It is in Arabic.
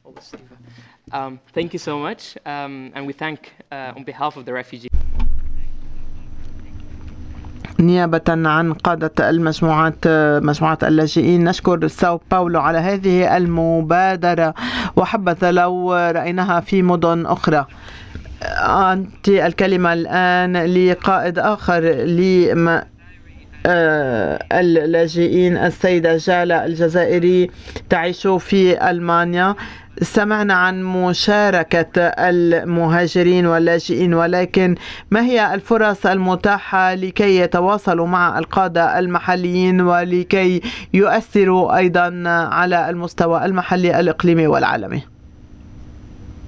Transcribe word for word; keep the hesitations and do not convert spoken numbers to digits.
Um, thank you so much, um, and we thank, uh, on behalf of the refugees. نيابة عن قادة المجموعات مجموعة اللاجئين، نشكر ساو باولو على هذه المبادرة، وحبذا لو رأيناها في مدن أخرى. أنت الكلمة الآن لقائد آخر لما اللاجئين، السيدة جالة الجزائري تعيش في ألمانيا. سمعنا عن مشاركة المهاجرين واللاجئين، ولكن ما هي الفرص المتاحة لكي يتواصلوا مع القادة المحليين ولكي يؤثروا أيضا على المستوى المحلي الإقليمي والعالمي؟